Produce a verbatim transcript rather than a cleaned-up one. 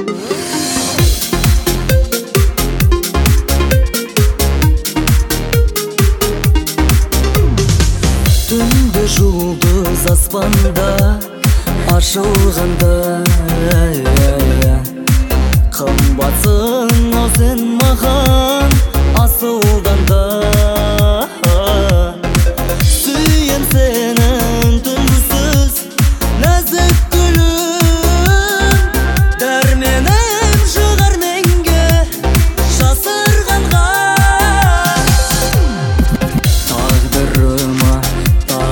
Түнде жұлдыз аспанда ашылғанда, қымбатсың ау сен маған асылданда.